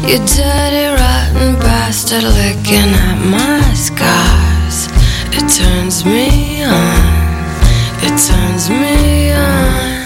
You dirty, rotten bastard licking at my scars. It turns me on, it turns me on.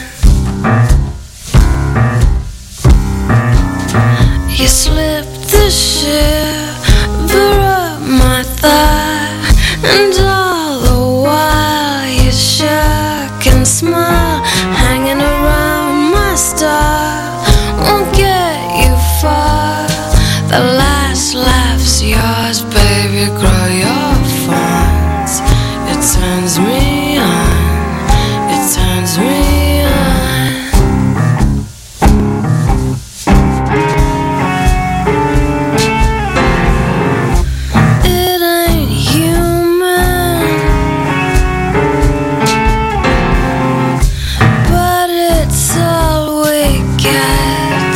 You slipped the shiver up my thigh, and all the while you shook and smiled, hanging around my star. Won't get you far. The last laugh's yours, baby. Grow your fawns. It turns me on. It turns me on. It ain't human, but it's all we get.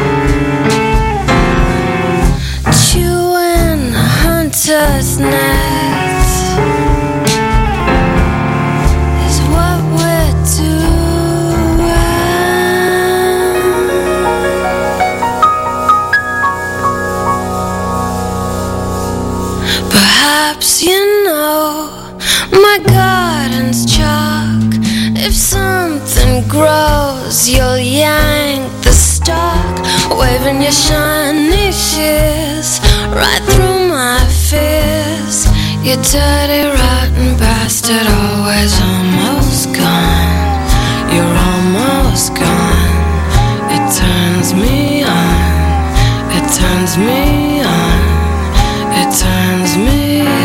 Chewing hunter's nets is what we're doing. Perhaps you know my garden's chalk. If something grows, you'll yank the stalk, waving your shiny shears right through my fears. You dirty, rotten bastard, always almost gone. You're almost gone. It turns me on. It turns me on. It turns me on.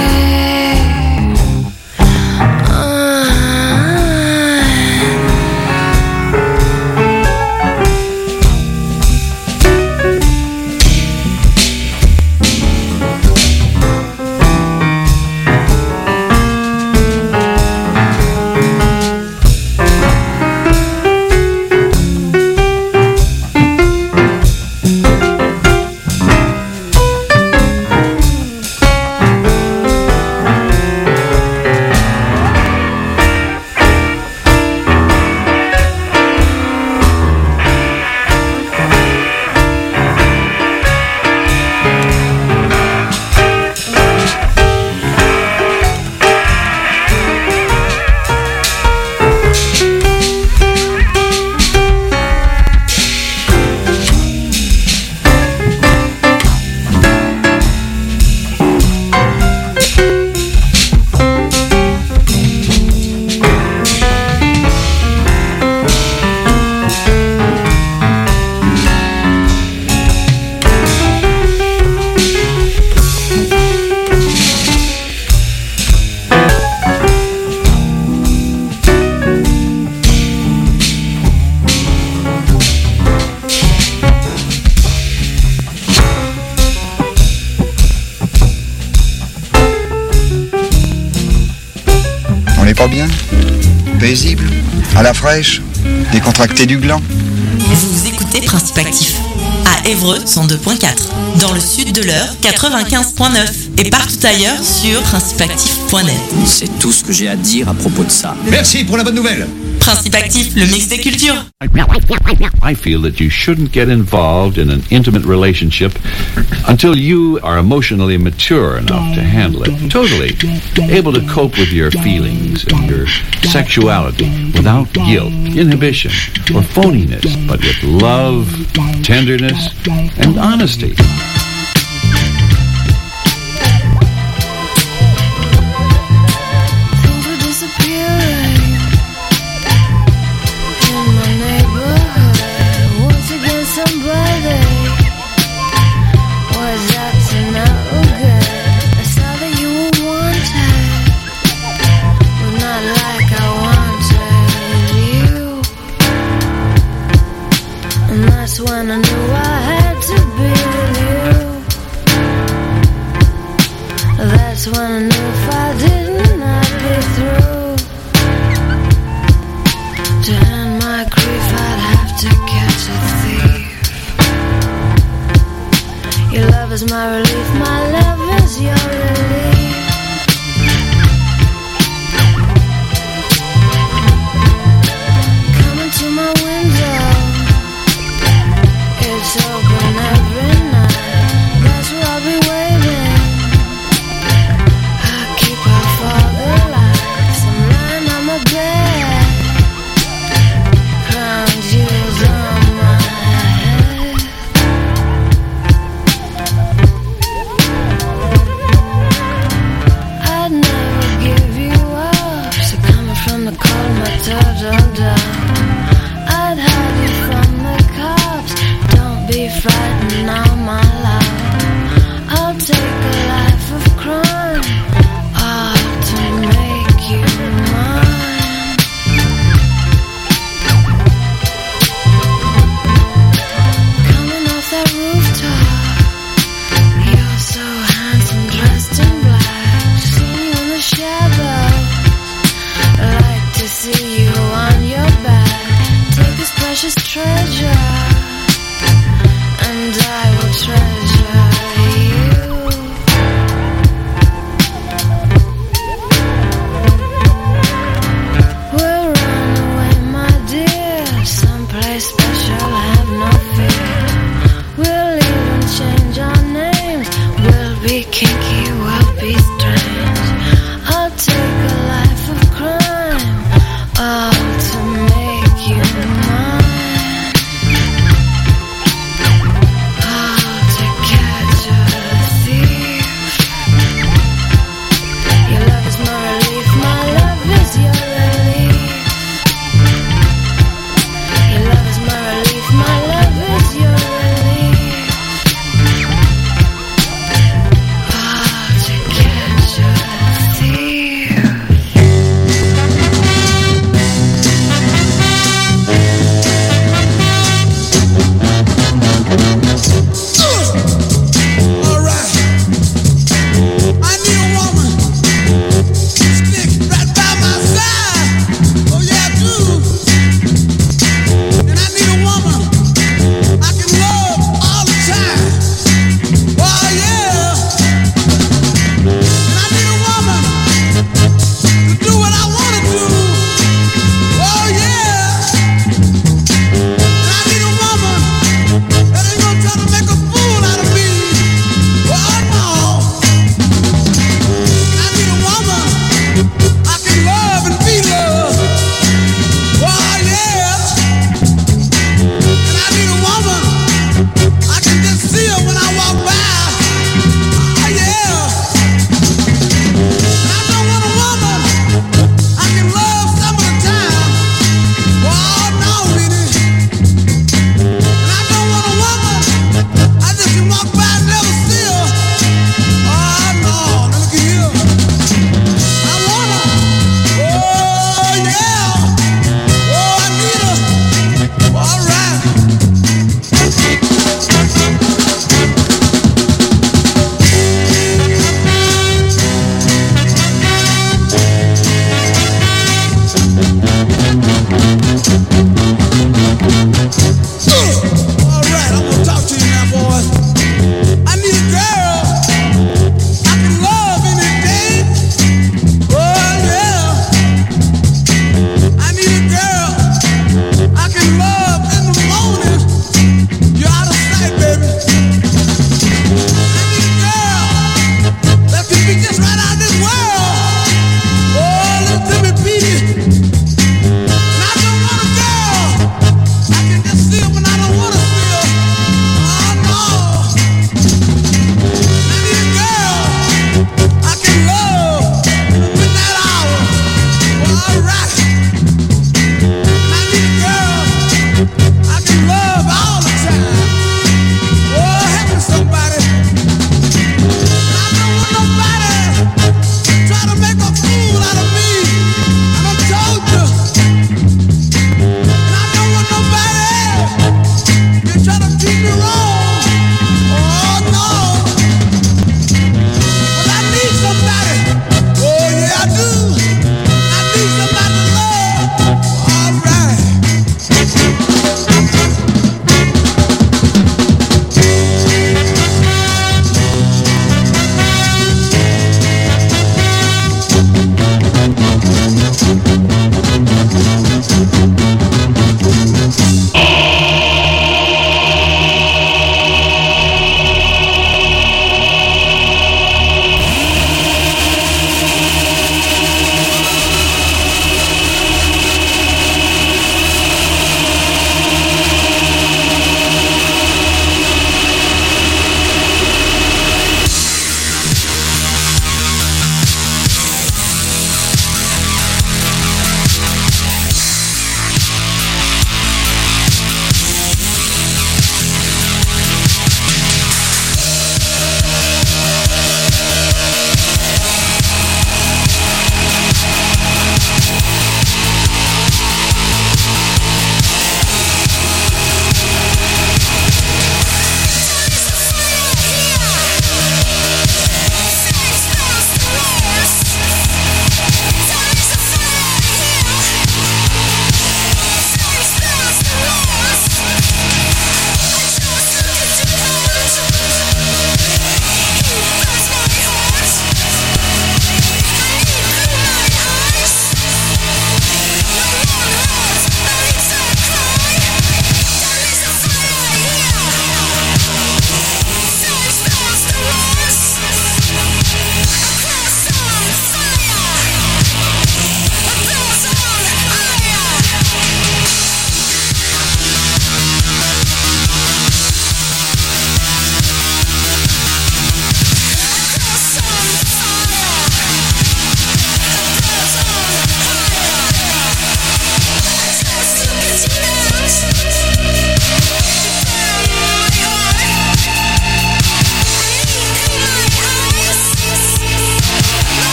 Pas bien, paisible, à la fraîche, décontracté du gland. Vous écoutez Principe Actif à Évreux 102.4, dans le sud de l'Eure 95.9 et partout ailleurs sur principeactif.net. C'est tout ce que j'ai à dire à propos de ça. Merci pour la bonne nouvelle. Principe Actif, le mix des cultures. I feel that you shouldn't get involved in an intimate relationship until you are emotionally mature enough to handle it totally, able to cope with your feelings and your sexuality without guilt, inhibition, or phoniness, but with love, tenderness, and honesty. When I knew I had to be with you, that's when I knew if I didn't, I'd be through. To end my grief, I'd have to catch a thief. Your love is my relief, my love is your relief. Coming to my window, it's open every night.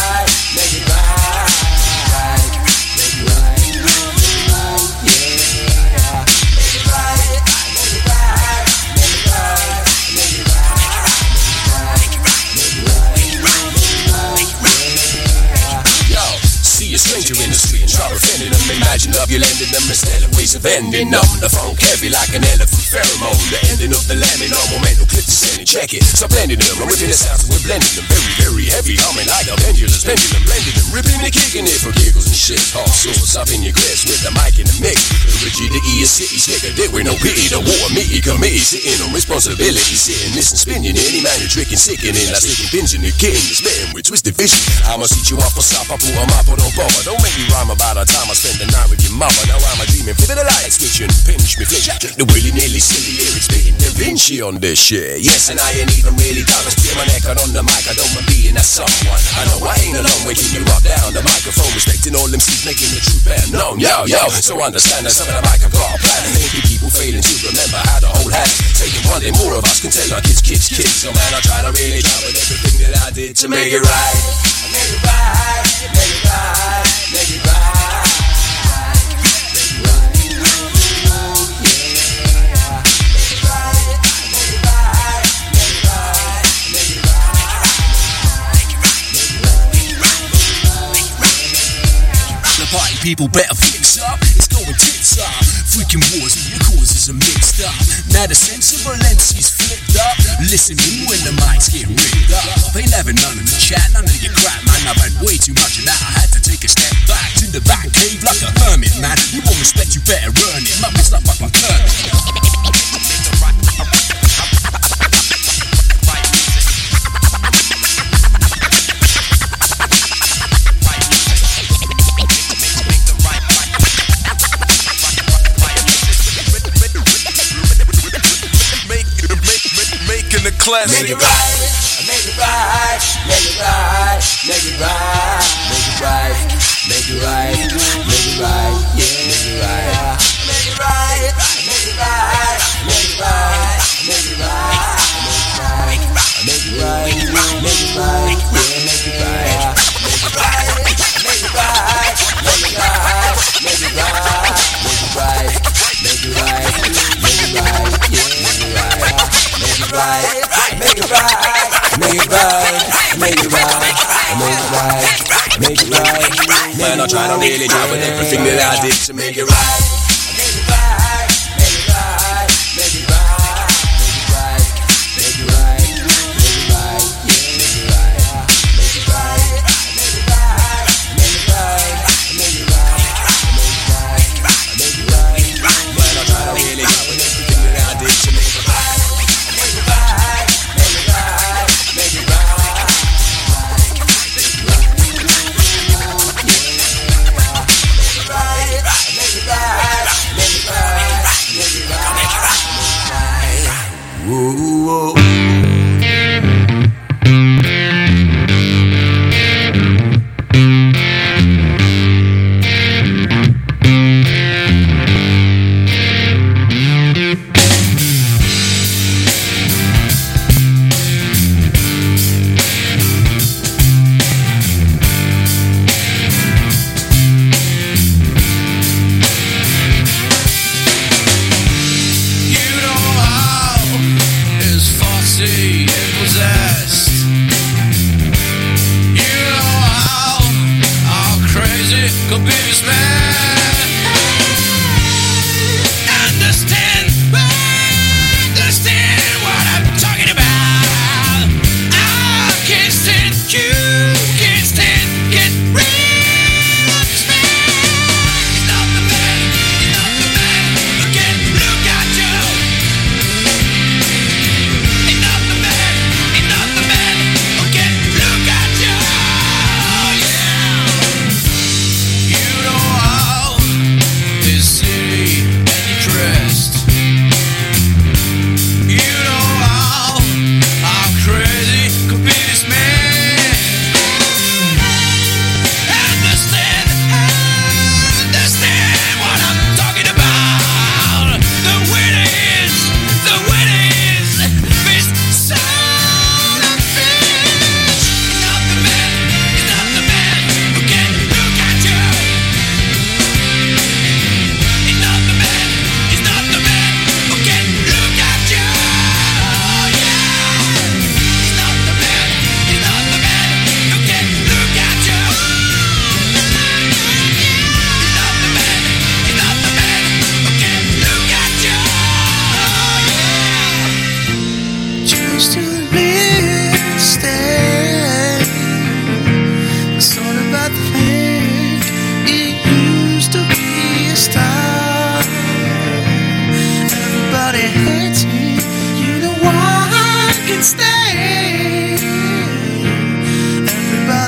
right, make it right, make it right, make it right, yeah. Make it right, make it right, make it right, make it right, yeah. Yo, see a stranger in the street and try offending them. Imagine love you lending them instead of ways of ending them. The funk heavy like an elephant pheromone. The ending of the lambing on momental clip to send it. Check it, so blending them, I'm whipping the sounds, we're blending them. Very, very heavy, humming like a pendulum blending them, ripping and kicking it for giggles and shit. Hard sauce up in your grips with the mic in the mix. The Richie, the E is city, slicker dick with no pity. The war me, committee, sitting on responsibility, sitting, listen, spinning. Any man you're tricking, sickening, like sticking pins in the getting, spitting with twisted vision. I'ma teach you off for stop, I put them up, but don't bother. Don't make me rhyme about the time I spend the night with your mama. Now I'm a demon, flipping the light switching, pinch me, flick, check the willy-nilly silly lyrics, spitting Da Vinci on this shit. Yes, and I ain't even really done. Spit my neck out on the mic, I don't mind being that someone. I know I ain't alone, waking you up down the microphone, respecting all MCs, making the truth better known. Yo, yo, so understand that some of the mic I've got a plan. Making people failing to remember how to hold hands. Taking one day more of us can tell our kids. So man, I try to really try with everything that I did to make it right. Make it right, make it right, make it right. Party people better fix up, it's going tits up. Freaking wars and your causes are mixed up. Now the sensible lens is flipped up. Listen in when the mics get ripped up. Ain't having none of the chat, none of your crap, man. I've had way too much of that, I had to take a step back to the back cave like a hermit, man. You want respect, you better earn it. Man, it's like my turn. Classic. Make it right, make it right, make it right, make it right, make it right, make it right, make it right, yeah, make it right, make it right, make it right, make it right, make it right, make it right, make it right, yeah, make it right, make it right, make it right, make it right, make it right, make it right, make it right, make it right, yeah, make it right, make it right. Make it right, make it right, make it right, make it right, make it right. Man, I try to really try with everything that I did to make it right. Make it right, make it right, make it right, make it right, make it right, make it right, yeah, make it right, make it right, make it right, make it right, make it right, make it right, make it right. Man, I try to really try with everything that I did to make it right. Make it right. Make it right. Make it right.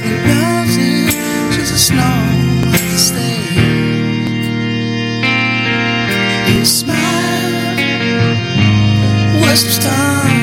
that loves it, she's a snow at the stage. You smile, waste of time.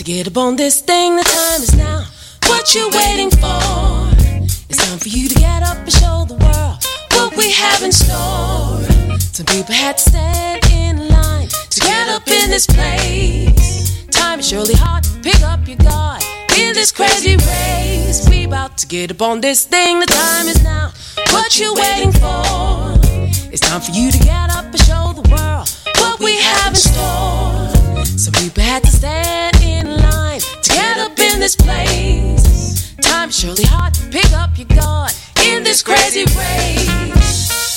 to get up on this thing, the time is now. What you waiting for? It's time for you to get up and show the world what we have in store. Some people had to stand in line to get up in this place. Time is surely hard, pick up your guard in this crazy race. We about to get up on this thing, the time is now. What you waiting for? It's time for you to get up and show the world what we have in store. Some people had to stand in line to get up in this place. Time is surely hard, pick up your guard in this crazy race.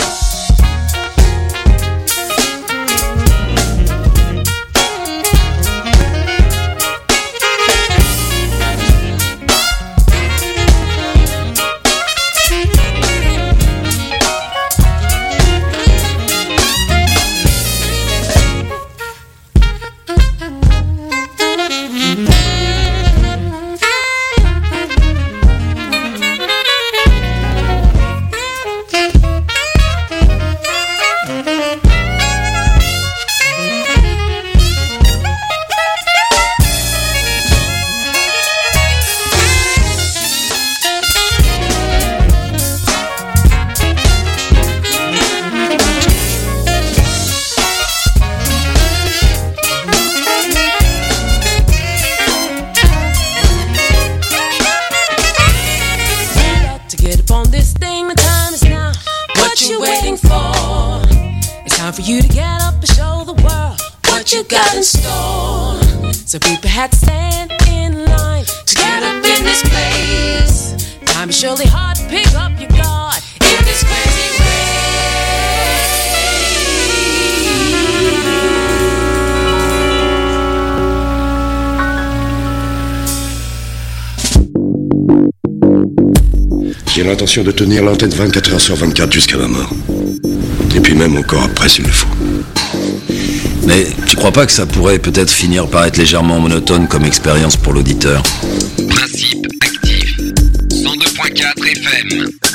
So people had to stand in line to get up in this place. Time is surely hard to pick up your guard in this crazy race. J'ai l'intention de tenir l'antenne 24 heures sur 24 jusqu'à ma mort. Et puis même encore après s'il le faut. Mais tu crois pas que ça pourrait peut-être finir par être légèrement monotone comme expérience pour l'auditeur? Principe actif. 102.4 FM.